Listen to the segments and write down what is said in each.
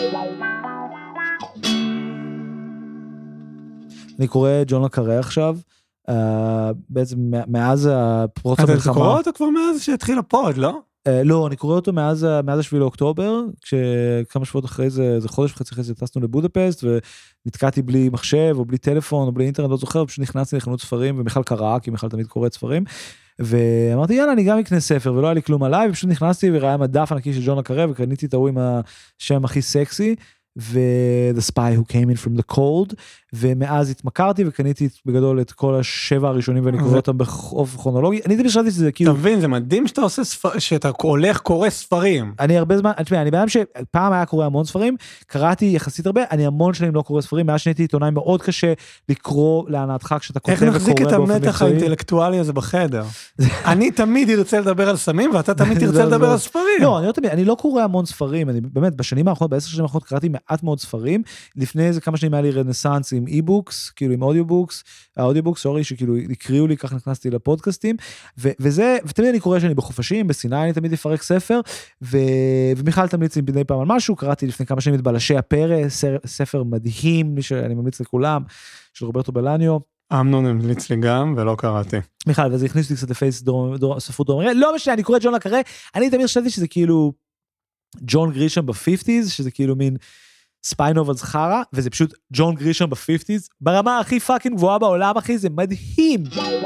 אני קורא ג'ון לקארה עכשיו, בעצם מאז פרוץ המלחמה. אתה קורא אותו כבר מאז שהתחיל הפוד, לא? לא, אני קורא אותו מאז 7 לאוקטובר, כשכמה שבועות אחרי זה, חודש וחצי אחרי זה, טסנו לבודפסט, ונתקעתי בלי מחשב, או בלי טלפון, או בלי אינטרנט, לא זוכר, פשוט נכנסתי לחנות ספרים, ומיכל קרא, כי מיכל תמיד קוראת ספרים, ואמרתי, יאללה, אני גם אקנה ספר, ולא היה לי כלום עליי, ופשוט נכנסתי, וראייה מדף ענקי של ג'ון לקארה, וקניתי את ההוא עם השם הכי סקסי, The Spy Who Came In From The Cold, ומאז התמכרתי וקניתי בגדול את כל 7 הראשונים ואני קורא אותם באופן כרונולוגי. אני חשבתי שזה כאילו... אתה מבין, זה מדהים שאתה עושה שאתה הולך קורא ספרים. אני הרבה זמן, אני בן אדם שפעם היה קורא המון ספרים, קראתי יחסית הרבה, אני המון שנים לא קורא ספרים, מאז שנהייתי עיתונאי מאוד קשה לקרוא להנאתך כשאתה כותב וקורא באופן מקצועי. איך נחזיק את המתח האינטלקטואלי הזה בחדר? אני תמיד ארצה לדבר על סמים ואתה תמיד תרצה לדבר על ספרים. לא, אני לא קורא המון ספרים, אני באמת בשנים האחרונות, ב10 שנים האחרונות קראתי מעט מאוד ספרים, לפני איזה כמה שנים היה לי רנסנס עם אי-בוקס, כאילו עם אודיובוקס, האודיובוקס, סורי, שכאילו הקריאו לי, כך נכנסתי לפודקאסטים, וזה, ותמיד אני קורא שאני בחופשים, בסיני אני תמיד אפרק ספר, ומיכל תמליץ לי בדי פעם על משהו, קראתי לפני כמה שנים את בלשי הפרא, ספר מדהים, שאני ממליץ לכולם, של רוברטו בלניו. אמנון המליץ לי גם, ולא קראתי. מיכל, וזה הכניס לי קצת לפייס ספרות דרום, לא משנה, אני קורא את ג'ון לקארה, אני תמיד חשבתי שזה כאילו ג'ון גרישם ב-50s, שזה כאילו מין ספיינוב על זכרה, וזה פשוט ג'ון גרישם ב-50s, ברמה הכי פאקינג גבוהה בעולם, אחי, זה מדהים.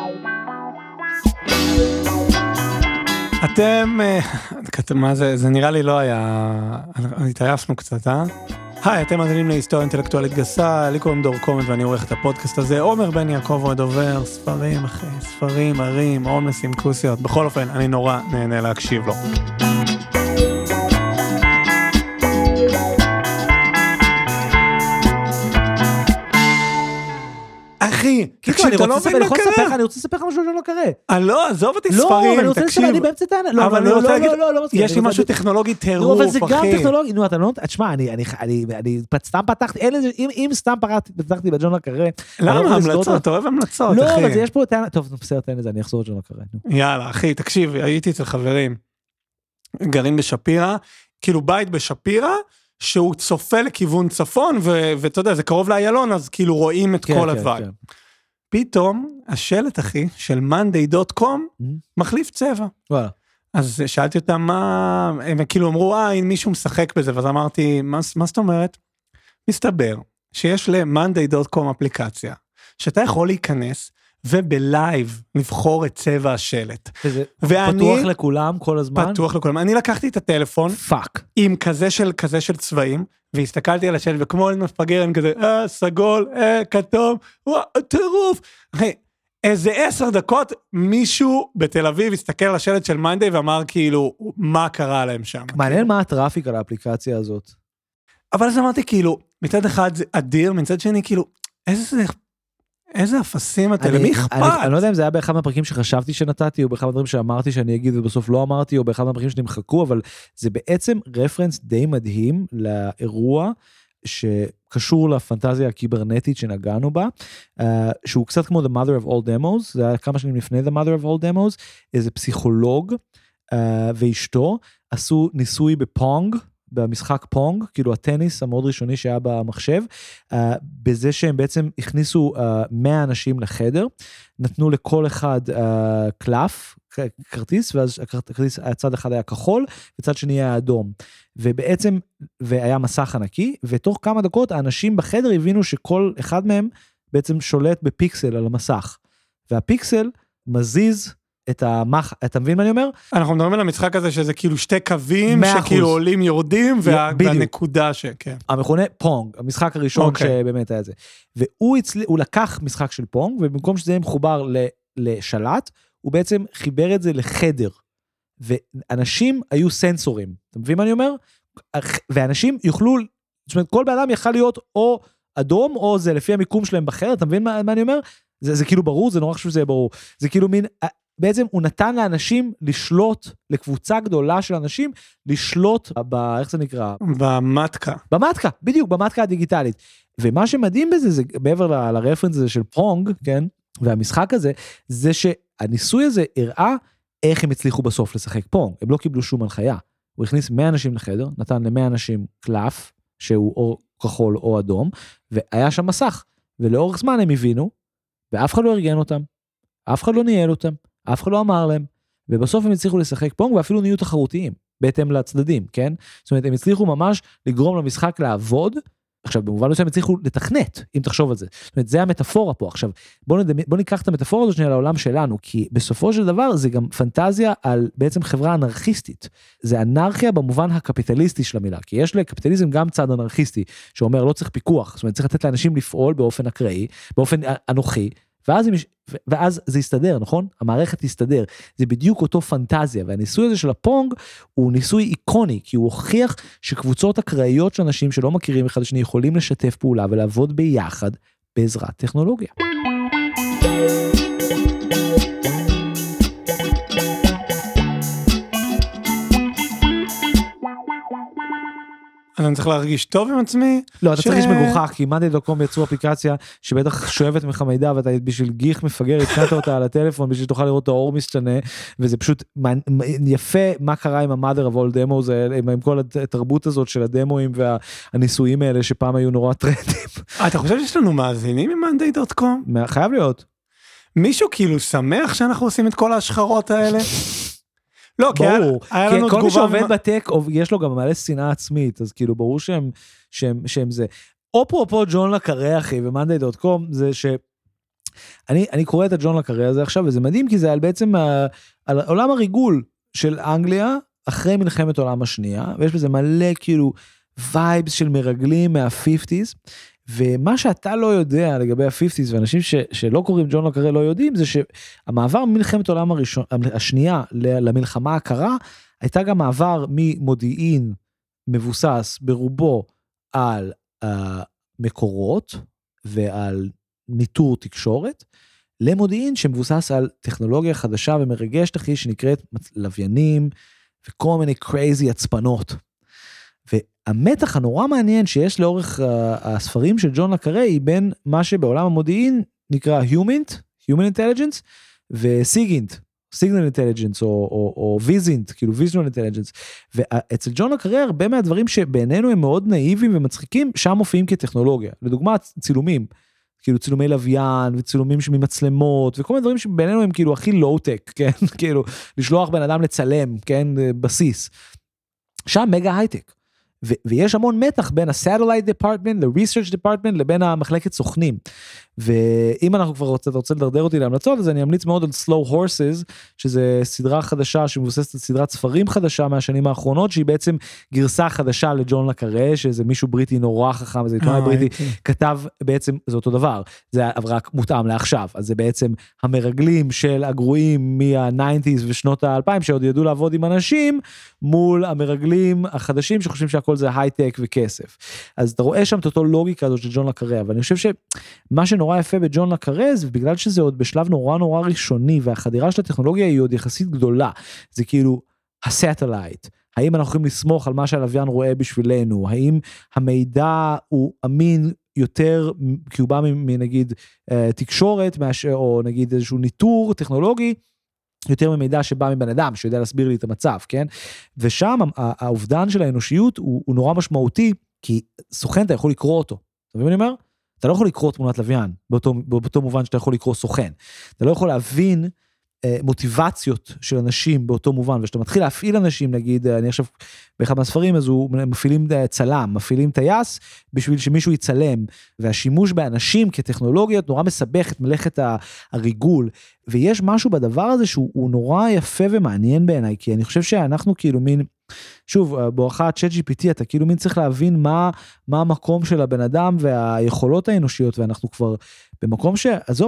אתם, מה זה, זה נראה לי לא היה, התעייפנו קצת, היי, אתם מאזינים להיסטוריה אינטלקטואלית גסה, לי קוראים דור קומט ואני עורך את הפודקאסט הזה, עומר בן יעקב הוא הדובר, ספרים אחי, ספרים, ערים, עומסים, כוסיות, בכל אופן, אני נורא נהנה להקשיב לו. אחי, תקשיב, אתה לא מבין מה קרה. אני רוצה לספר לך משהו שלא קרה. לא, עזוב אותי ספרים, תקשיב. אני באמצע טענה. אבל אני רוצה להגיד, יש לי משהו טכנולוגי טירוף, אחי. אבל זה גם טכנולוגי, נו, אתה לא, תשמע, אני סתם פתחתי, אם סתם פתחתי בג'ון לקארה. למה המלצות? אתה אוהב המלצות, אחי. לא, אבל יש פה טענה, טוב, בסדר, תן לזה, אני אחזור לג'ון לקארה. יאללה, אחי, תקשיב, הייתי אצל חברים, גרים בשפירה, כאילו בית בשפירה, שהוא צופה לכיוון צפון, ואתה יודע, זה קרוב לאיילון, אז כאילו רואים את כל הדברים. פתאום, השלט, אחי, של monday.com, מחליף צבע. אז שאלתי אותם מה, הם כאילו אמרו, אם מישהו משחק בזה, ואז אמרתי, מה זאת אומרת? מסתבר, שיש ל-monday.com אפליקציה, שאתה יכול להיכנס, ובלייב לבחור את צבע השלט. פתוח לכולם כל הזמן? פתוח לכולם. אני לקחתי את הטלפון, עם כזה של צבעים, והסתכלתי על השלט, וכמו מפגר, אני כזה, סגול, כתום, טירוף. אחי, איזה 10 דקות, מישהו בתל אביב הסתכל על השלט של מאנדיי, ואמר כאילו, מה קרה להם שם? מעניין מה הטראפיק על האפליקציה הזאת. אבל אז אמרתי כאילו, מצד אחד זה אדיר, מצד שני כאילו, איזה אפסים אתם, למי אכפת? אני לא יודע אם זה היה באחד מהפרקים שחשבתי שנתתי, או באחד מהדברים שאמרתי שאני אגיד ובסוף לא אמרתי, או באחד מהפרקים שנמחקו, אבל זה בעצם רפרנס די מדהים לאירוע שקשור לפנטזיה הקיברנטית שנגענו בה, שהוא קצת כמו The Mother of All Demos, זה היה כמה שנים לפני The Mother of All Demos, איזה פסיכולוג ואשתו עשו ניסוי בפונג, במשחק פונג, כאילו הטניס המאוד ראשוני שהיה במחשב, בזה שהם בעצם הכניסו 100 אנשים לחדר, נתנו לכל אחד קלף, כרטיס, ואז הכרטיס, הצד אחד היה כחול, וצד שני היה אדום, ובעצם, והיה מסך ענקי, ותוך כמה דקות האנשים בחדר הבינו שכל אחד מהם בעצם שולט בפיקסל על המסך, והפיקסל מזיז אתה מבין מה אני אומר? אנחנו מדברים על המשחק הזה שזה כאילו שתי קווים שכאילו עולים יורדים והנקודה שכן. המכונה פונג, המשחק הראשון שבאמת היה זה. והוא לקח משחק של פונג, ובמקום שזה יהיה מחובר לשלט, הוא בעצם חיבר את זה לחדר. ואנשים היו סנסורים. אתה מבין מה אני אומר? ואנשים יוכלו, זאת אומרת, כל באדם יכל להיות או אדום או זה לפי המיקום שלהם בחדר, אתה מבין מה אני אומר? זה כאילו ברור, זה נורא חשוב שזה יהיה ברור. זה כאילו מין, בעצם הוא נתן לאנשים לשלוט, לקבוצה גדולה של אנשים, לשלוט איך זה נקרא? במתקה, בדיוק, במתקה הדיגיטלית. ומה שמדהים בזה, זה מעבר לרפרנס הזה של פונג, כן? והמשחק הזה, זה שהניסוי הזה הראה איך הם הצליחו בסוף לשחק פונג. הם לא קיבלו שום הנחיה. הוא הכניס 100 אנשים לחדר, נתן ל100 אנשים קלף, שהוא או כחול או אדום, והיה שם מסך, ולאורך זמן הם הבינו, ואף אחד לא ארגן אותם, אף אחד לא ניהל אותם, אף אחד לא אמר להם, ובסוף הם הצליחו לשחק פונג, ואפילו נהיו תחרותיים, בהתאם לצדדים, כן? זאת אומרת, הם הצליחו ממש לגרום למשחק לעבוד, עכשיו, במובן מסוים הצליחו לתכנת, אם תחשוב על זה. זאת אומרת, זה המטאפורה פה. עכשיו, בוא ניקח את המטאפורה הזאת שנייה לעולם שלנו, כי בסופו של דבר זה גם פנטזיה על בעצם חברה אנרכיסטית. זה אנרכיה במובן הקפיטליסטי של המילה, כי יש לקפיטליזם גם צד אנרכיסטי, שאומר לא צריך פיקוח, זאת אומרת, צריך לתת לאנשים לפעול באופן אקראי, באופן אנוכי, ואז זה יסתדר, נכון? המערכת תסתדר. זה בדיוק אותו פנטזיה, והניסוי הזה של הפונג הוא ניסוי איקוני, כי הוא הוכיח שקבוצות אקראיות של אנשים שלא מכירים אחד לשני יכולים לשתף פעולה ולעבוד ביחד בעזרת טכנולוגיה. אז אני צריך להרגיש טוב עם עצמי. לא, אתה צריך להרגיש מגוחך, כי Monday.com יצרו אפליקציה שבטח שואבת ממך מידע, ואתה בשביל גיח מפגר, התקנת אותה על הטלפון, בשביל שתוכל לראות את האור משתנה, וזה פשוט יפה מה קרה עם ה-mother of all demos, עם כל התרבות הזאת של הדמוים והניסויים האלה, שפעם היו נורא טרנדים. אתה חושב שיש לנו מאזינים עם Monday.com? חייב להיות. מישהו כאילו שמח שאנחנו עושים את כל ההשחרות האלה? לא, ברור, כי כל מי שעובד בטק, יש לו גם מלא שנאה עצמית, אז כאילו ברור שהם זה. אפרופו ג'ון לקרה, אחי, ו-Monday.com, זה אני קורא את הג'ון לקרה הזה עכשיו, וזה מדהים, כי זה על בעצם, על עולם הריגול של אנגליה, אחרי מלחמת העולם השנייה, ויש בזה מלא כאילו, וייבס של מרגלים מה-50s, ומה שאתה לא יודע לגבי ה-50s, ואנשים שלא קוראים ג'ון לקרה לא יודעים, זה שהמעבר ממלחמת העולם השנייה למלחמה הקרה, הייתה גם מעבר ממודיעין מבוסס ברובו על מקורות, ועל ניטור תקשורת, למודיעין שמבוסס על טכנולוגיה חדשה ומרגשת אחי, שנקראת לוויינים, וכל מיני crazy הצפנות. והמתח הנורא מעניין שיש לאורך הספרים של ג'ון לקרה, היא בין מה שבעולם המודיעין נקרא Human Intelligence, וסיגינט, Signal Intelligence, או ויזינט, כאילו Visual Intelligence, ואצל ג'ון לקרה הרבה מהדברים שבעינינו הם מאוד נאיביים ומצחיקים, שם מופיעים כטכנולוגיה, לדוגמה צילומים, כאילו צילומי לוויין, וצילומים ממצלמות, וכל מיני דברים שבעינינו הם כאילו הכי לואו-טק, כן, כאילו לשלוח בן אדם לצלם, כן, בסיס, שם מגה הייטק, ויש המון מתח בין ה-Satellite Department, ל-Research Department, לבין המחלקת סוכנים, ואם אנחנו כבר רוצה לדרדר אותי להמלצות, אז אני אמליץ מאוד על Slow Horses, שזה סדרה חדשה, שמבוססת על סדרת ספרים חדשה מהשנים האחרונות, שהיא בעצם גרסה חדשה לג'ון לקרה, שזה מישהו בריטי נורא חכם, זה עיתונאי בריטי, כתב בעצם, זה אותו דבר, זה רק מותאם לעכשיו, אז זה בעצם המרגלים של הגרועים מה-90s ושנות ה-2000, שעוד ידעו לעבוד עם אנשים, מול המרגלים החדשים, שחושבים שהכל זה הייטק וכסף. אז אתה רואה שם את אותו לוגיקה הזאת של ג'ון לקרה, אבל אני חושב שמה שנורא יפה בג'ון לקרה, זה בגלל שזה עוד בשלב נורא ראשוני, והחדירה של הטכנולוגיה היא עוד יחסית גדולה, זה כאילו הסטלייט, האם אנחנו יכולים לסמוך על מה שהלוויין רואה בשבילנו, האם המידע הוא אמין יותר, כי הוא בא מנגיד תקשורת, או נגיד איזשהו ניטור טכנולוגי, יותר ממידע שבא מבן אדם, שיודע להסביר לי את המצב, כן? ושם האובדן של האנושיות הוא נורא משמעותי, כי סוכן אתה יכול לקרוא אותו. אתה מבין מה אני אומר? אתה לא יכול לקרוא תמונת לוויין, באותו מובן שאתה יכול לקרוא סוכן. אתה לא יכול להבין מוטיבציות של אנשים באותו מובן, ושאתה מתחיל להפעיל אנשים, נגיד, אני עכשיו באחד מהספרים, אז הוא מפעילים צלם, מפעילים טייס, בשביל שמישהו יצלם, והשימוש באנשים כטכנולוגיות נורא מסבך את מלאכת הריגול, ויש משהו בדבר הזה שהוא נורא יפה ומעניין בעיניי, כי אני חושב שאנחנו כאילו מין, שוב, בואכה ChatGPT, אתה כאילו מין צריך להבין מה המקום של הבן אדם, והיכולות האנושיות, ואנחנו כבר במקום עזוב,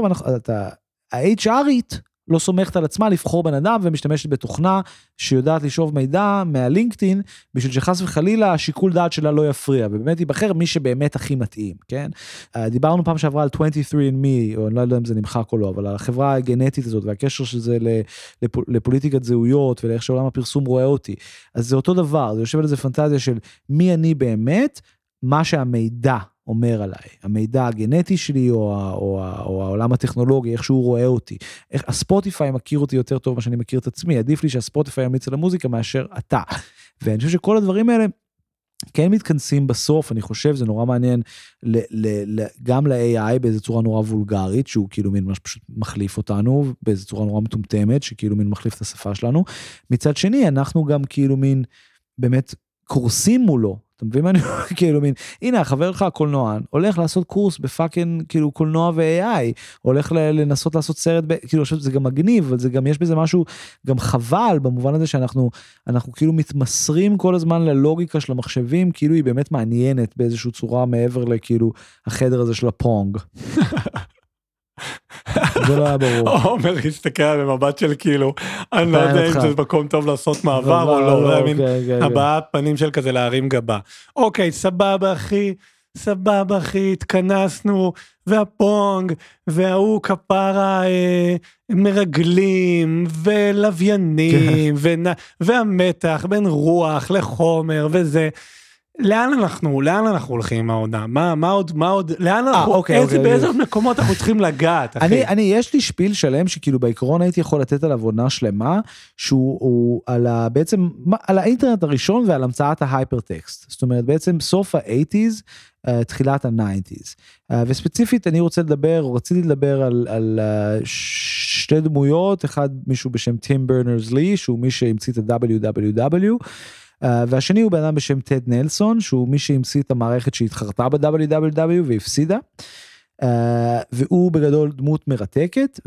ה-HRית, לא סומכת על עצמה לבחור בן אדם, ומשתמשת בתוכנה שיודעת לשאוב מידע מהלינקדאין, בשביל שחס וחלילה השיקול דעת שלה לא יפריע, ובאמת ייבחר מי שבאמת הכי מתאים, כן? דיברנו פעם שעברה על 23andMe, או אני לא יודע אם זה נמחק או לא, אבל על החברה הגנטית הזאת, והקשר של זה לפוליטיקת זהויות, ולאיך שעולם הפרסום רואה אותי. אז זה אותו דבר, זה יושב על איזה פנטזיה של מי אני באמת, מה שהמידע אומר עליי, המידע הגנטי שלי, או העולם הטכנולוגי, איך שהוא רואה אותי, הספוטיפיי מכיר אותי יותר טוב מה שאני מכיר את עצמי, עדיף לי שהספוטיפיי ימיץ על המוזיקה מאשר אתה, ואני חושב שכל הדברים האלה, כן מתכנסים בסוף, אני חושב, זה נורא מעניין, גם ל-AI באיזו צורה נורא וולגרית, שהוא כאילו מין ממש פשוט מחליף אותנו, באיזו צורה נורא מטומטמת, שכאילו מין מחליף את השפה שלנו. מצד שני, אנחנו גם כאילו מין, באמת, קורסים מולו, אתה מבין מה אני אומר? כאילו מין, הנה, החבר לך הקולנוען, הולך לעשות קורס בפאקינג, כאילו, קולנוע ו-AI, הולך לנסות לעשות סרט, כאילו, זה גם מגניב, אבל זה גם, יש בזה משהו, גם חבל, במובן הזה שאנחנו כאילו מתמסרים כל הזמן ללוגיקה של המחשבים, כאילו היא באמת מעניינת באיזושהי צורה מעבר לכאילו, החדר הזה של הפונג. זה לא היה ברור. עומר הסתכל על במבט של כאילו, אני לא יודע אם זה מקום טוב לעשות מעבר או לא, הבעת פנים של כזה להרים גבה. אוקיי, סבבה אחי, התכנסנו, והפונג, והוא כפרה מרגלים, ולוויינים, והמתח בין רוח לחומר וזה. לאן אנחנו הולכים עם העונה? מה עוד, לאן אנחנו, באיזה מקומות אנחנו צריכים לגעת, אחי? יש לי שפיל שלם, שכאילו בעיקרון הייתי יכול לתת עליו עונה שלמה, שהוא בעצם, על האינטרנט הראשון, ועל המצאת ההייפרטקסט. זאת אומרת, בעצם סוף ה-80s, תחילת ה-90s. וספציפית, רציתי לדבר על שתי דמויות, אחד מישהו בשם טים ברנרס-לי, שהוא מי שהמציא את ה-WWW, והשני הוא בן אדם בשם טד נלסון, שהוא מי שהמציא את המערכת שהתחרתה ב-WWW והפסידה, והוא בגדול דמות מרתקת,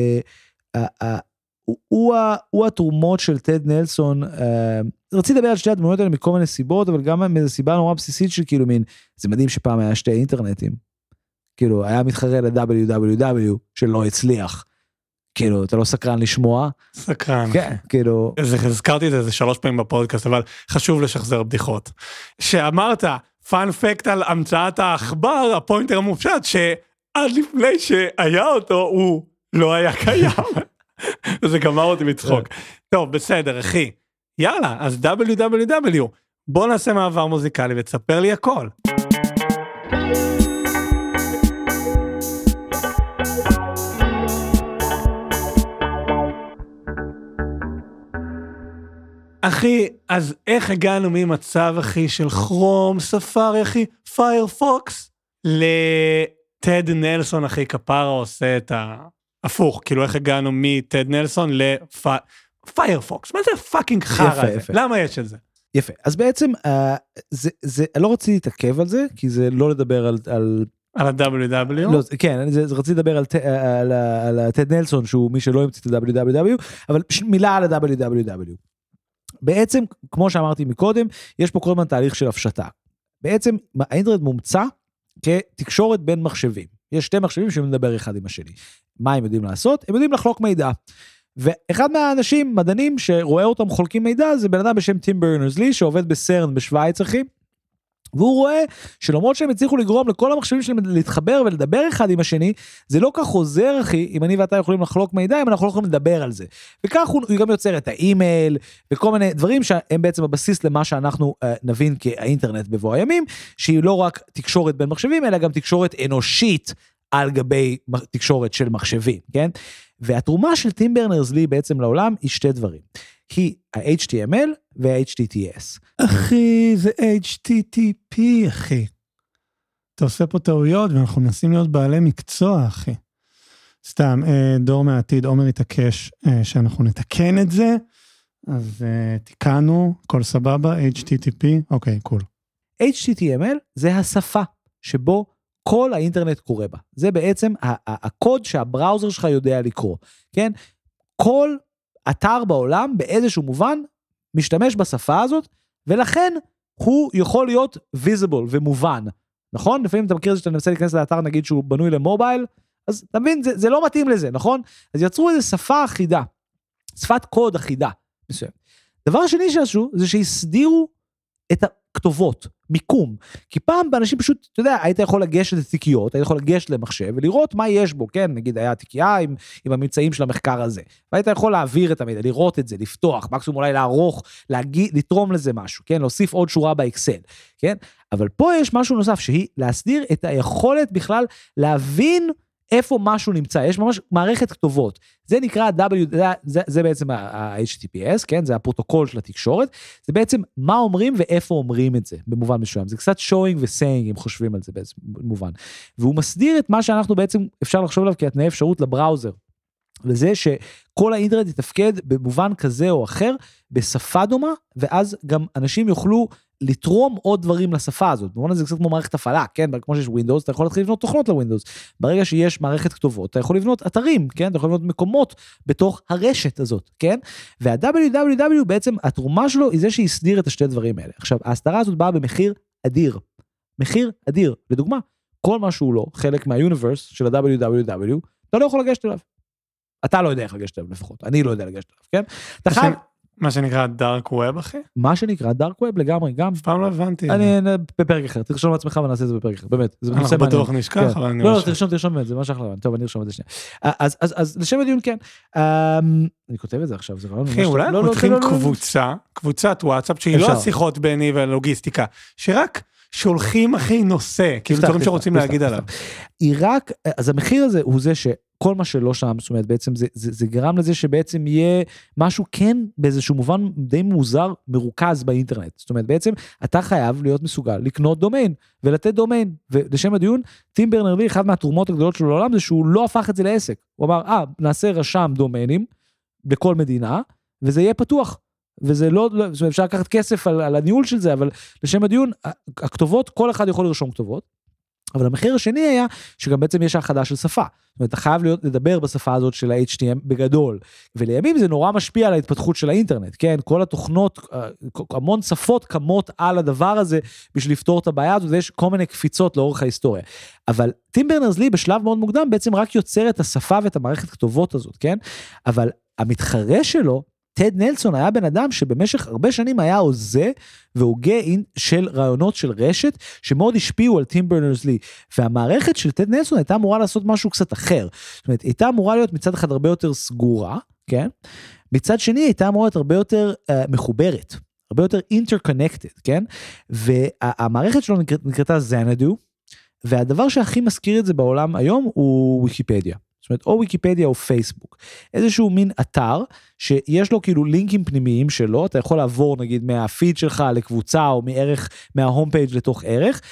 והוא התרומות של טד נלסון, רציתי לדבר על שתי הדמויות האלה מכל מיני סיבות, אבל גם מאיזו סיבה נורא בסיסית של כאילו מין, זה מדהים שפעם היה שתי אינטרנטים, כאילו היה מתחרה ל-WWW שלא הצליח, כאילו, אתה לא סקרן לשמוע? סקרן. כן, כאילו. הזכרתי את זה 3 פעמים בפודקאסט, אבל חשוב לשחזר בדיחות. שאמרת, פאנ פקט על המצאת העכבר, הפוינטר המופשט, שעד לפני שהיה אותו, הוא לא היה קיים. זה גמר אותי מצחוק. טוב, בסדר, אחי. יאללה, אז WWW, בוא נעשה מעבר מוזיקלי ותספר לי הכל. אחי, אז איך הגענו ממצב, אחי, של כרום, ספארי, אחי, פיירפוקס, לטד נלסון, אחי, כפרה עושה את ההפוך, כאילו איך הגענו מטד נלסון לפיירפוקס, מה זה פאקינג חרא הזה? למה יש את זה? יפה, אז בעצם, אני לא רציתי להתעכב על זה, כי זה לא לדבר על ה-WW? לא, כן, רציתי לדבר על טד נלסון, שהוא מי שלא המציא את ה-WW, אבל מילה על ה-WW. בעצם, כמו שאמרתי מקודם, יש פה כל הזמן תהליך של הפשטה. בעצם, האינטרנט מומצא כתקשורת בין מחשבים. יש שתי מחשבים שמדבר אחד עם השני. מה הם יודעים לעשות? הם יודעים לחלוק מידע. ואחד מהאנשים, מדענים, שרואה אותם חולקים מידע, זה בן אדם בשם טים ברנרס-לי, שעובד בסרן בשוויץ, אחי. והוא רואה שלמרות שהם הצליחו לגרום לכל המחשבים שלהם להתחבר ולדבר אחד עם השני, זה לא כך עוזר, אחי, אם אני ואתה יכולים לחלוק מידע, אם אנחנו לא יכולים לדבר על זה. וכך הוא גם יוצר את האימייל, וכל מיני דברים שהם בעצם הבסיס למה שאנחנו נבין כאינטרנט בבוא הימים, שהיא לא רק תקשורת בין מחשבים, אלא גם תקשורת אנושית על גבי תקשורת של מחשבים, כן? והתרומה של טים ברנרס-לי בעצם לעולם היא שתי דברים. היא ה-HTML וה-HTTPS. אחי, זה HTTP, אחי. אתה עושה פה טעויות, ואנחנו מנסים להיות בעלי מקצוע, אחי. סתם, דור מהעתיד, עומר התעקש שאנחנו נתקן את זה, אז תיקנו, כל סבבה, HTTP, אוקיי, קול. HTML זה השפה שבו כל האינטרנט קורא בה. זה בעצם הקוד שהבראוזר שלך יודע לקרוא, כן? כל אתר בעולם באיזשהו מובן משתמש בשפה הזאת, ולכן הוא יכול להיות visible ומובן, נכון? לפעמים אתה מכיר את זה שאתה ננסה להיכנס לאתר, נגיד שהוא בנוי למובייל, אז אתה מבין, זה לא מתאים לזה, נכון? אז יצרו איזו שפה אחידה, שפת קוד אחידה, מסוים. דבר שני שעשו, זה שהסדירו את הכתובות, מיקום, כי פעם באנשים פשוט, אתה יודע, היית יכול לגשת לתיקיות, היית יכול לגשת למחשב, ולראות מה יש בו, כן, נגיד היה תיקייה עם הממצאים של המחקר הזה, והיית יכול להעביר את המידע, לראות את זה, לפתוח, מקסימום אולי לערוך, לתרום לזה משהו, כן, להוסיף עוד שורה באקסל, כן, אבל פה יש משהו נוסף, שהיא להסדיר את היכולת בכלל להבין איפה משהו נמצא, יש ממש מערכת כתובות, זה נקרא זה בעצם ה-HTTPS, כן, זה הפרוטוקול של התקשורת, זה בעצם מה אומרים ואיפה אומרים את זה, במובן מסוים, זה קצת showing ו-saying, אם חושבים על זה באיזה מובן, והוא מסדיר את מה שאנחנו בעצם, אפשר לחשוב עליו כתנאי אפשרות לבראוזר, וזה שכל האינטרנט יתפקד במובן כזה או אחר, בשפה דומה, ואז גם אנשים יוכלו לתרום עוד דברים לשפה הזאת, במובן הזה קצת כמו מערכת הפעלה, כן, כמו שיש ווינדוס, אתה יכול להתחיל לבנות תוכנות לווינדוס, ברגע שיש מערכת כתובות, אתה יכול לבנות אתרים, כן, אתה יכול לבנות מקומות בתוך הרשת הזאת, כן, וה-www בעצם, התרומה שלו היא זה שהסדיר את השתי דברים האלה. עכשיו, ההסדרה הזאת באה במחיר אדיר, מחיר אדיר, לדוגמה, כל מה שהוא לא, חלק מהיוניברס של ה-www, אתה לא יכול לגשת אליו. אתה לא יודע איך לגשת אליו לפחות, אני לא יודע לגשת אליו, כן? אתה חייב... מה שנקרא דארק ווב, אחי? מה שנקרא דארק ווב לגמרי, גם... אף פעם לא הבנתי. אני בפרק אחר, תרשום לעצמך ונעשה את זה בפרק אחר, באמת. אנחנו בטוח נשכח, אבל אני... לא, תרשום באמת, זה מה שאחלה, טוב, אני ארשום את זה שנייה. אז לשם הדיון, כן. אני כותב את זה עכשיו, זה רעיון... אחי, אולי אנחנו מתחילים קבוצת וואטסאפ, שהיא לא השיחות ביני ולוגיסטיקה, שרק שולחים אחי נושא, כאילו דברים שרוצים להגיד עליו. היא רק, אז המחיר הזה הוא זה שכל מה שלא שם, זאת אומרת, בעצם זה גרם לזה שבעצם יהיה משהו כן, באיזשהו מובן די מוזר, מרוכז באינטרנט. זאת אומרת, בעצם אתה חייב להיות מסוגל לקנות דומיין, ולתת דומיין, ולשם הדיון, טים ברנר-לי, אחד מהתרומות הגדולות שלו לעולם, זה שהוא לא הפך את זה לעסק. הוא אמר, נעשה רשם דומיינים, בכל מדינה, וזה יהיה פתוח. וזה לא, זאת אומרת, אפשר לקחת כסף על הניהול של זה, אבל לשם הדיון, הכתובות, כל אחד יכול לרשום כתובות, אבל המחיר השני היה, שגם בעצם יש האחדה של שפה, זאת אומרת, אתה חייב לדבר בשפה הזאת של ה-HTML בגדול, ולימים זה נורא משפיע על ההתפתחות של האינטרנט, כן, כל התוכנות, המון שפות קמות על הדבר הזה, בשביל לפתור את הבעיה הזאת, ויש כל מיני קפיצות לאורך ההיסטוריה, אבל טים ברנרס-לי בשלב מאוד מוקדם, בעצם רק יוצר את השפה ואת המערכת כתובות הזאת, כן, אבל המתחרה שלו, טד נלסון היה בן אדם שבמשך הרבה שנים היה הוזה והוגה של רעיונות של רשת שמאוד השפיעו על טים ברנרס-לי, והמערכת של טד נלסון הייתה אמורה לעשות משהו קצת אחר, זאת אומרת, הייתה אמורה להיות מצד אחד הרבה יותר סגורה, כן? מצד שני הייתה אמורה להיות הרבה יותר מחוברת, הרבה יותר interconnected, כן? והמערכת שלו נקראתה זנדו, והדבר שהכי מזכיר את זה בעולם היום הוא ויקיפדיה. זאת אומרת, או ויקיפדיה או פייסבוק, איזשהו מין אתר, שיש לו כאילו לינקים פנימיים שלו, אתה יכול לעבור נגיד מהפיד שלך לקבוצה, או מערך, מההום פייג' לתוך ערך,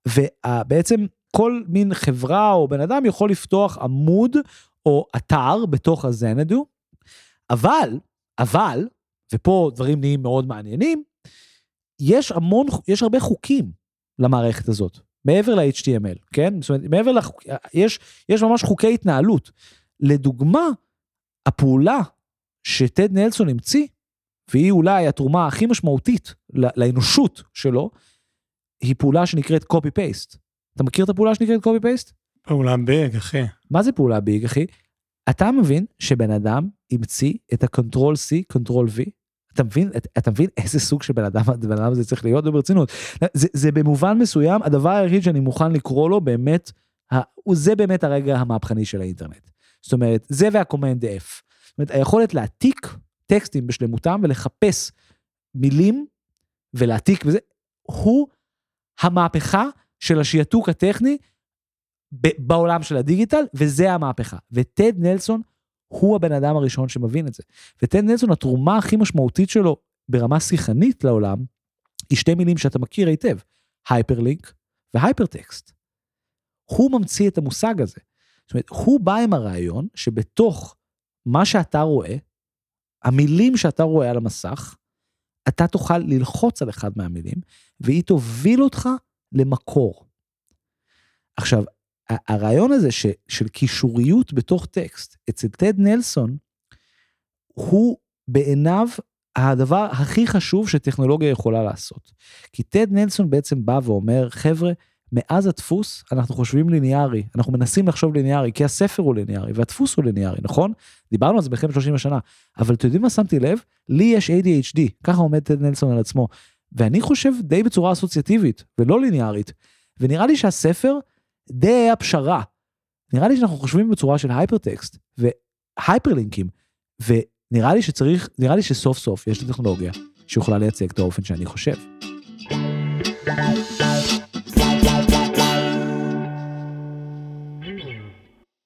ובעצם כל מין חברה או בן אדם יכול לפתוח עמוד, או אתר בתוך הזנדו, אבל, ופה דברים נהיים מאוד מעניינים, יש הרבה חוקים למערכת הזאת. מעבר ל-HTML, כן? זאת אומרת, מעבר יש ממש חוקי התנהלות. לדוגמה, הפעולה שטד נלסון המציא, והיא אולי התרומה הכי משמעותית לאנושות שלו, היא פעולה שנקראת copy-paste. אתה מכיר את הפעולה שנקראת copy-paste? פעולה ביג, אחי. מה זה פעולה ביג, אחי? אתה מבין שבן אדם המציא את ה-Ctrl-C, Ctrl-V, אתה מבין איזה סוג של בן אדם הזה צריך להיות ברצינות. זה במובן מסוים, הדבר היחיד שאני מוכן לקרוא לו באמת, זה באמת הרגע המהפכני של האינטרנט. זאת אומרת, זה והקומנד F. זאת אומרת, היכולת להעתיק טקסטים בשלמותם ולחפש מילים ולהעתיק וזה, הוא המהפכה של השיעתוק הטכני בעולם של הדיגיטל, וזה המהפכה. וטד נלסון הוא הבן אדם הראשון שמבין את זה. וטד נלסון, התרומה הכי משמעותית שלו ברמה שיחנית לעולם, היא שתי מילים שאתה מכיר היטב, הייפרלינק והייפרטקסט. הוא ממציא את המושג הזה. זאת אומרת, הוא בא עם הרעיון שבתוך מה שאתה רואה, המילים שאתה רואה על המסך, אתה תוכל ללחוץ על אחד מהמילים, והיא תוביל אותך למקור. עכשיו, הרעיון הזה של קישוריות בתוך טקסט, אצל טד נלסון, הוא בעיניו הדבר הכי חשוב שטכנולוגיה יכולה לעשות. כי טד נלסון בעצם בא ואומר, חבר'ה, מאז הדפוס אנחנו חושבים ליניארי, אנחנו מנסים לחשוב ליניארי, כי הספר הוא ליניארי, והדפוס הוא ליניארי, נכון? דיברנו על זה בכם 30 השנה, אבל אתם יודעים מה שמתי לב? לי יש ADHD, ככה עומד טד נלסון על עצמו, ואני חושב די בצורה אסוציאטיבית, ולא ליניארית, ונראה לי שהספר די היה פשרה, נראה לי שאנחנו חושבים בצורה של הייפרטקסט, והייפרלינקים, ונראה לי שסוף סוף יש טכנולוגיה, שיכולה לייצג את האופן שאני חושב.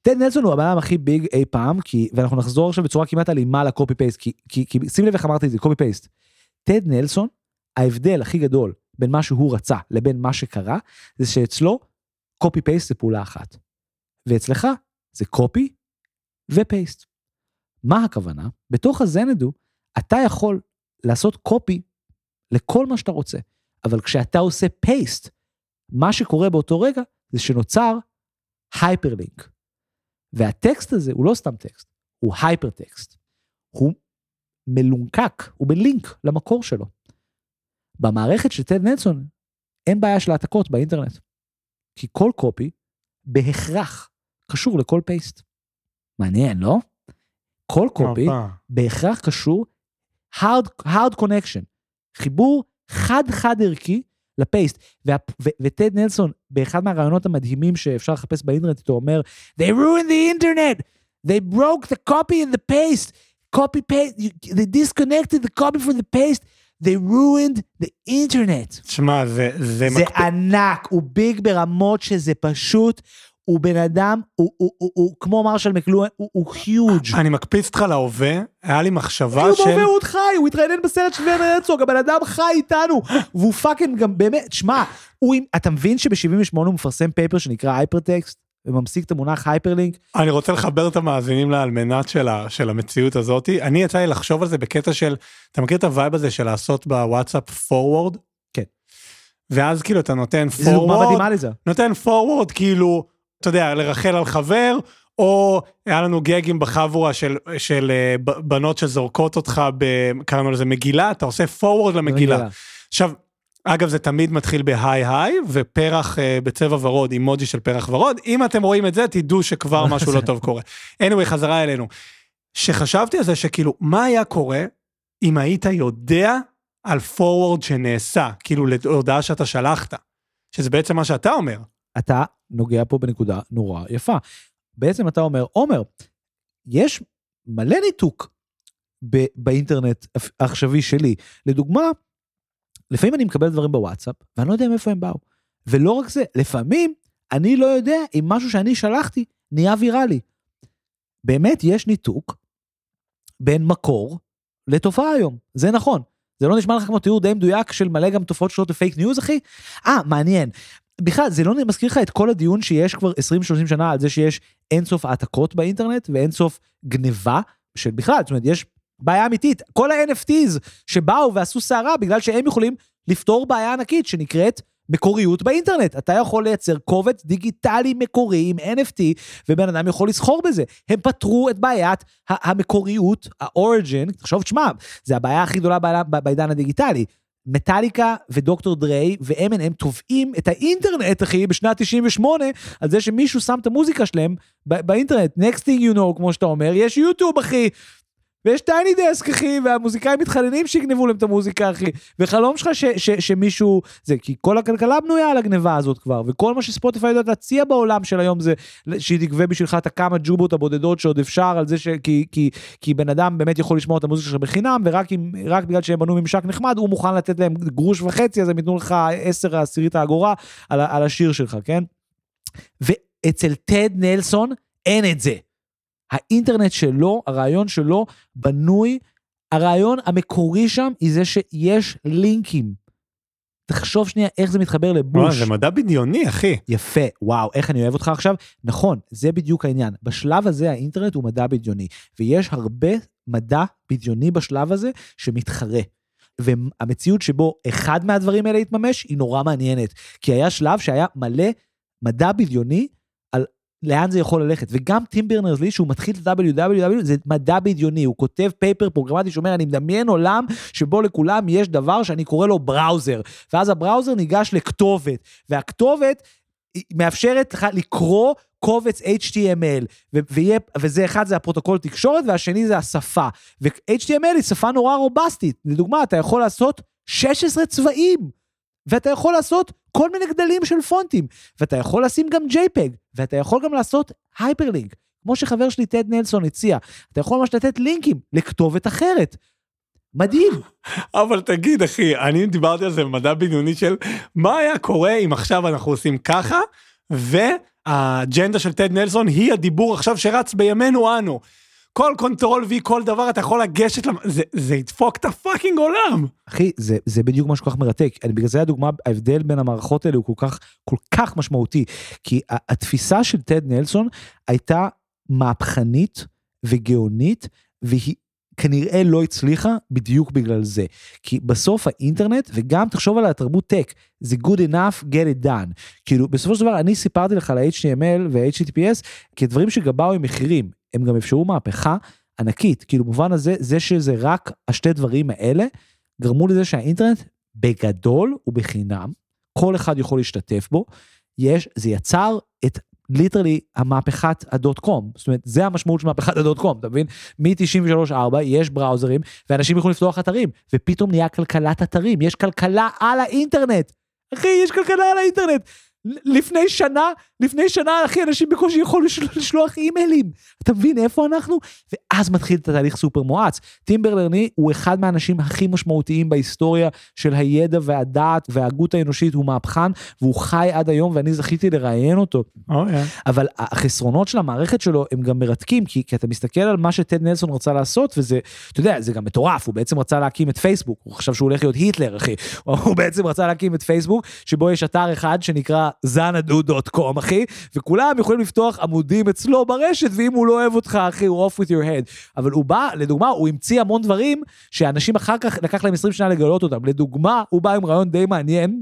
טד נלסון הוא הבעיה הכי ביג אי פעם, ואנחנו נחזור עכשיו בצורה כמעט אלימה לקופי פייסט, כי שים לב איך אמרתי את זה, קופי פייסט. טד נלסון, ההבדל הכי גדול בין מה שהוא רצה לבין מה שקרה, זה שאצלו קופי פייסט זה פעולה אחת. ואצלך זה קופי ופייסט. מה הכוונה? בתוך הזנדו, אתה יכול לעשות קופי לכל מה שאתה רוצה, אבל כשאתה עושה פייסט, מה שקורה באותו רגע, זה שנוצר הייפרלינק. והטקסט הזה הוא לא סתם טקסט, הוא הייפרטקסט. הוא מלונקק, הוא בלינק למקור שלו. במערכת של טד נלסון, אין בעיה של העתקות באינטרנט. כי כל קופי בהכרח קשור לכל פייסט. מעניין, לא? כל קופי בהכרח קשור hard connection. חיבור חד ערכי לפייסט. וטד נלסון, באחד מהרעיונות המדהימים שאפשר לחפש באינטרנט, הוא אומר, they ruined the internet, they broke the copy and the paste, copy paste, they disconnected the copy from the paste, they ruined the internet. תשמע, זה ענק, הוא ביג ברמות שזה פשוט, הוא בן אדם, הוא כמו מרשל מקלוהן, הוא huge. אני מקפיץ אותך להווה, היה לי מחשבה הוא בהווה, הוא עוד חי, הוא התראיין בסרט של ורנר הרצוג, הבן אדם חי איתנו, והוא פאקינג גם באמת, שמע, אתה מבין שב-78 הוא מפרסם פייפר שנקרא הייפרטקסט, וממשיג את המונח הייפרלינק? אני רוצה לחבר את המאזינים לאלמנת של המציאות הזאת, אני יצא לי לחשוב על זה בקטע של, אתה מכיר את הווייב הזה של לעשות בוואטסאפ forward? כן. ואז כאילו אתה נותן זה דוגמה מדהימה לזה. נותן forward כאילו, אתה יודע, לרחל על חבר, או היה לנו גגים בחבורה של בנות שזורקות אותך, קראנו לזה מגילה, אתה עושה forward למגילה. עכשיו, אגב, זה תמיד מתחיל בהיי, ופרח בצבע ורוד, אימוג'י של פרח ורוד. אם אתם רואים את זה, תדעו שכבר משהו לא טוב קורה. anyway, חזרה אלינו. שחשבתי על זה שכאילו, מה היה קורה אם היית יודע על forward שנעשה, כאילו להודעה שאתה שלחת, שזה בעצם מה שאתה אומר. אתה נוגע פה בנקודה נורא יפה. בעצם אתה אומר, עומר, יש מלא ניתוק באינטרנט העכשווי שלי. לדוגמה, לפעמים אני מקבל דברים בוואטסאפ, ואני לא יודע מאיפה הם באו. ולא רק זה, לפעמים אני לא יודע אם משהו שאני שלחתי נהיה ויראלי. באמת יש ניתוק בין מקור לתופעה היום. זה נכון. זה לא נשמע לך כמו תיאור די מדויק של מלא גם תופעות שונות לפייק ניוז, אחי? מעניין. בכלל, זה לא מזכיר לך את כל הדיון שיש כבר 20-30 שנה על זה שיש אינסוף העתקות באינטרנט ואינסוף גניבה של בכלל, זאת אומרת, יש בעיה אמיתית. כל ה-NFTs שבאו ועשו שערה בגלל שהם יכולים לפתור בעיה ענקית שנקראת מקוריות באינטרנט. אתה יכול לייצר קובץ דיגיטלי מקורי עם NFT, ובן אדם יכול לסחור בזה. הם פתרו את בעיית המקוריות, ה-origin, תחשוב, תשמע, זה הבעיה הכי גדולה בעידן הדיגיטלי. מטליקה ודוקטור דריי ו-M&M תובעים את האינטרנט, אחי, בשנת 98, על זה שמישהו שם את המוזיקה שלהם באינטרנט. Next thing you know, כמו שאתה אומר, יש יוטיוב, אחי. ויש טייני דסק, אחי, והמוזיקאים מתחננים שיגנבו להם את המוזיקה, אחי, וחלום שלך שמישהו, זה, כי כל הכלכלה בנויה על הגניבה הזאת כבר, וכל מה שספוטיפיי יודעת להציע בעולם של היום זה, שהיא תגבה בשבילך את הכמה ג'ובות הבודדות שעוד אפשר, על זה כי בן אדם באמת יכול לשמוע את המוזיקה שלך בחינם, ורק בגלל שהם בנו ממשק נחמד, הוא מוכן לתת להם גרוש וחצי, אז הם ייתנו לך 10 עשירית האגורה על השיר שלך, כן? ואצל טד נלסון אין את זה. האינטרנט שלו, הרעיון שלו בנוי, הרעיון המקורי שם, היא זה שיש לינקים. תחשוב שנייה איך זה מתחבר לבוש. זה מדע בדיוני, אחי. יפה, וואו, איך אני אוהב אותך עכשיו? נכון, זה בדיוק העניין. בשלב הזה האינטרנט הוא מדע בדיוני, ויש הרבה מדע בדיוני בשלב הזה שמתחרה. והמציאות שבו אחד מהדברים האלה יתממש, היא נורא מעניינת. כי היה שלב שהיה מלא מדע בדיוני, לאן זה יכול ללכת, וגם טים ברנרס-לי, שהוא מתחיל את www, זה מדע בדיוני, הוא כותב פייפר פרוגרמטי, שאומר, אני מדמיין עולם, שבו לכולם יש דבר שאני קורא לו בראוזר, ואז הבראוזר ניגש לכתובת, והכתובת מאפשרת לך לקרוא קובץ HTML, וזה אחד זה הפרוטוקול תקשורת, והשני זה השפה, ו-HTML היא שפה נורא רובסטית, לדוגמה, אתה יכול לעשות 16 צבעים, ואתה יכול לעשות כל מיני גדלים של פונטים, ואתה יכול לשים גם JPEG, ואתה יכול גם לעשות הייפרלינק, כמו שחבר שלי טד נלסון הציע, אתה יכול ממש לתת לינקים לכתובת אחרת, מדהים. אבל תגיד אחי, אני דיברתי על זה במדע בדיוני של, מה היה קורה אם עכשיו אנחנו עושים ככה, והאג'נדה של טד נלסון היא הדיבור עכשיו שרץ בימינו אנו. כל קונטרול וי, כל דבר אתה יכול לגשת, זה ידפוק את הפאקינג עולם. אחי, זה בדיוק מה שכל כך מרתק. בגלל זה הדוגמה, ההבדל בין המערכות האלה הוא כל כך משמעותי, כי התפיסה של טד נלסון הייתה מהפכנית וגאונית, והיא כנראה לא הצליחה בדיוק בגלל זה. כי בסוף האינטרנט, וגם תחשוב על התרבות טק, זה good enough, get it done. כאילו, בסופו של דבר, אני סיפרתי לך על ה-HTML וה-HTTPS, כדברים שגבאו עם מחירים, הם גם אפשרו מהפכה ענקית. כאילו, במובן הזה, זה שזה רק השתי דברים האלה, גרמו לזה שהאינטרנט בגדול ובחינם, כל אחד יכול להשתתף בו, זה יצר את ליטרלי המהפכת הדוט-קום, זאת אומרת, זה המשמעות של מהפכת הדוט-קום, אתה מבין? מ-93-4 יש בראוזרים, ואנשים יכולים לפתוח אתרים, ופתאום נהיה כלכלת אתרים, יש כלכלה על האינטרנט, אחי, יש כלכלה על האינטרנט, לפני שנה, אחי, אנשים בקושי יכולו לשלוח אימיילים, אתה מבין איפה אנחנו? ואז מתחיל את התהליך סופר מואץ. טים ברנר-לי הוא אחד מהאנשים הכי משמעותיים בהיסטוריה של הידע והדעת וההגות האנושית, הוא מהפכן, והוא חי עד היום, ואני זכיתי לראיין אותו. אבל החסרונות של המערכת שלו הם גם מרתקים, כי אתה מסתכל על מה שטד נלסון רצה לעשות, וזה, אתה יודע, זה גם מטורף, הוא בעצם רצה להקים את פייסבוק, הוא חשב שהוא הולך להיות היטלר, אחי, הוא בעצם רצה להקים את פייסבוק, שבו יש אתר אחד שנקרא zanadu.com, אחי, וכולם יכולים לפתוח עמודים אצלו ברשת, ואם הוא לא אוהב אותך, אחי, הוא off with your head. אבל הוא בא, לדוגמה, הוא המציא המון דברים, שאנשים אחר כך לקח להם 20 שנה לגלות אותם. לדוגמה, הוא בא עם רעיון די מעניין,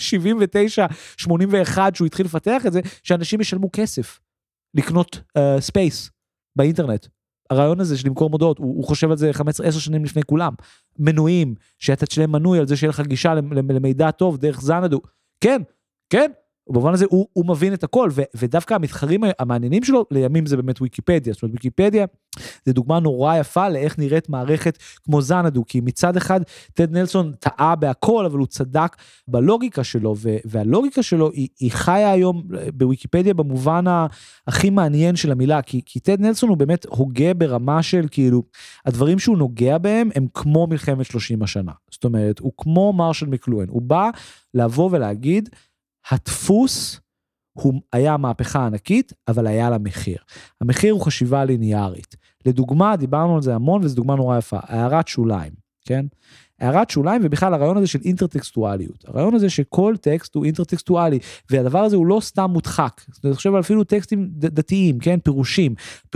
ב-79-81, שהוא התחיל לפתח את זה, שאנשים ישלמו כסף, לקנות ספייס באינטרנט. הרעיון הזה של למכור מודעות, הוא חושב על זה 15-10 שנים לפני כולם. מנויים, שאתה תשלם מנוי על זה שיהיה לך גישה למידע טוב, דרך זנדו. כן, כן. ובמובן הזה הוא מבין את הכל, ודווקא המתחרים המעניינים שלו, לימים זה באמת ויקיפדיה, זאת אומרת ויקיפדיה, זה דוגמה נורא יפה לאיך נראית מערכת כמו זנדו, כי מצד אחד טד נלסון טעה בהכל, אבל הוא צדק בלוגיקה שלו, והלוגיקה שלו היא חיה היום בוויקיפדיה במובן הכי מעניין של המילה, כי טד נלסון הוא באמת הוגה ברמה של כאילו, הדברים שהוא נוגע בהם הם כמו מלחמת 30 השנה, זאת אומרת, הוא כמו מרשל מקלואין, הוא בא לבוא ולהגיד, הדפוס הוא היה מהפכה ענקית, אבל היה לה מחיר. המחיר הוא חשיבה ליניארית. לדוגמה, דיברנו על זה המון, וזו דוגמה נורא יפה, הערת שוליים, כן? הערת שוליים, ובכלל הרעיון הזה של אינטרטקסטואליות. הרעיון הזה שכל טקסט הוא אינטרטקסטואלי, והדבר הזה הוא לא סתם מודחק. אני חושב על אפילו טקסטים דתיים, כן? פירושים,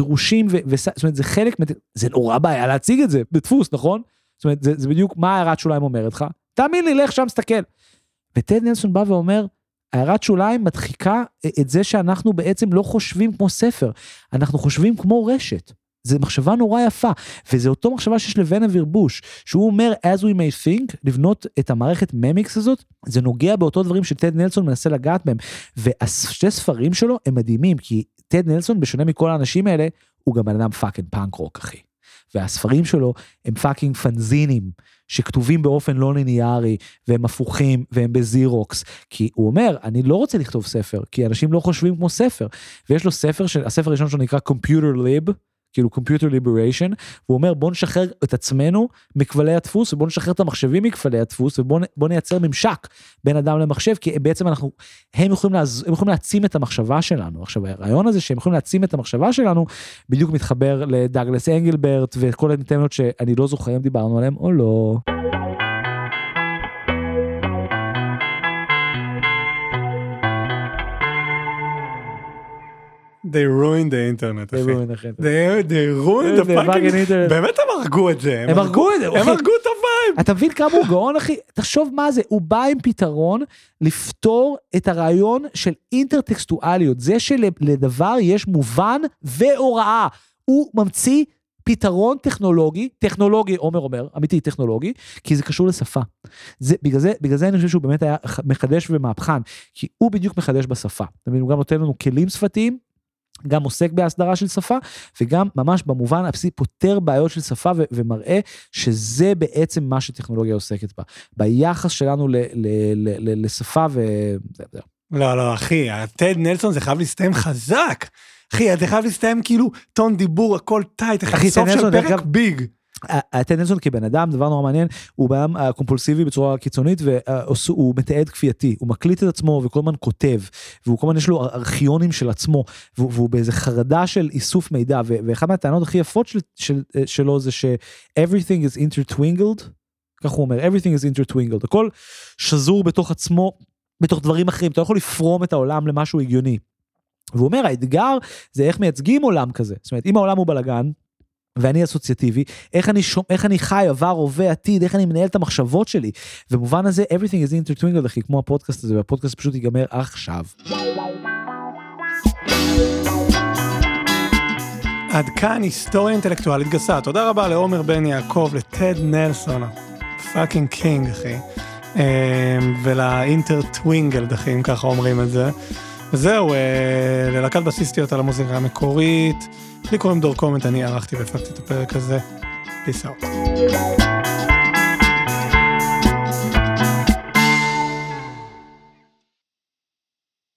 זאת אומרת, זה חלק, זה נורא בעיה להציג את זה, בדפוס, נכון? זאת אומרת, זה בדיוק מה הערת שוליים אומרת לך. תאמין לי, לך שם, סתכל. וטד נלסון בא ואומר, הערת שוליים מדחיקה את זה שאנחנו בעצם לא חושבים כמו ספר, אנחנו חושבים כמו רשת. זו מחשבה נורא יפה, וזה אותו מחשבה שיש לוונבר בוש, שהוא אומר, as we may think, לבנות את המערכת ממיקס הזאת, זה נוגע באותו דברים שטד נלסון מנסה לגעת בהם, והשתי ספרים שלו הם מדהימים, כי טד נלסון, בשונה מכל האנשים האלה, הוא גם בן אדם פאקינג פאנק רוק, אחי. והספרים שלו הם פאקינג פנזינים, שכתובים באופן לא ליניארי, והם הפוכים, והם בזירוקס, כי הוא אומר, אני לא רוצה לכתוב ספר, כי אנשים לא חושבים כמו ספר, ויש לו ספר, הספר הראשון שלו נקרא Computer Lib, כאילו Computer Liberation, והוא אומר, בוא נשחרר את עצמנו מכבלי הדפוס, ובוא נשחרר את המחשבים מכבלי הדפוס, ובוא נייצר ממשק בין אדם למחשב, כי בעצם הם יכולים להעצים את המחשבה שלנו. עכשיו, הרעיון הזה שהם יכולים להעצים את המחשבה שלנו, בדיוק מתחבר לדאגלס אנגלברט, וכל הנתנות שאני לא זוכר אם דיברנו עליהם או לא. They ruined the internet, They ruined the internet. They ruined the fucking internet. באמת הם הרגו את זה. הם הרגו את זה. הם הרגו את הווייב. אתה מבין כמה הוא גאון, אחי? תחשוב מה זה, הוא בא עם פתרון לפתור את הרעיון של אינטרטקסטואליות, זה שלדבר יש מובן והוראה. הוא ממציא פתרון טכנולוגי, אומר, אמיתי טכנולוגי, כי זה קשור לשפה. בגלל זה אני חושב שהוא באמת היה מחדש ומהפכן, כי הוא בדיוק מחדש בשפה. הוא גם נותן לנו כלים שפתיים, גם עוסק בהסדרה של שפה, וגם ממש במובן הבסיסי פותר בעיות של שפה, ומראה שזה בעצם מה שטכנולוגיה עוסקת בה. ביחס שלנו לשפה וזהו. לא, אחי, טד נלסון זה חייב להסתיים חזק. אחי, אתה חייב להסתיים כאילו טון דיבור, הכל טייט, אחי, סוף של פרק ביג. טד נלסון כבן אדם, דבר נורא מעניין, הוא בן אדם קומפולסיבי בצורה קיצונית, והוא מתעד כפייתי, הוא מקליט את עצמו וכל הזמן כותב, והוא כל הזמן יש לו ארכיונים של עצמו, והוא באיזה חרדה של איסוף מידע, ואחת מהטענות הכי יפות שלו זה ש-everything is intertwingled, כך הוא אומר, everything is intertwingled, הכל שזור בתוך עצמו, בתוך דברים אחרים, אתה לא יכול לפרום את העולם למשהו הגיוני, והוא אומר, האתגר זה איך מייצגים עולם כזה, זאת אומרת, אם העולם הוא בלגן, ואני אסוציאטיבי, איך אני חי, עבר, הווה, עתיד, איך אני מנהל את המחשבות שלי, ובמובן הזה, everything is intertwingled, אחי, כמו הפודקאסט הזה, והפודקאסט פשוט ייגמר עכשיו. עד כאן היסטוריה אינטלקטואלית גסה, תודה רבה לעומר בן יעקב, לטד נלסון, פאקינג קינג, אחי, ולאינטרטווינגלד, אחי, אם ככה אומרים את זה, וזהו, ללהקת בסיסטיות על המוזיקה המקורית, לי קוראים דור קומט, אני ערכתי והפקתי את הפרק הזה. Peace out.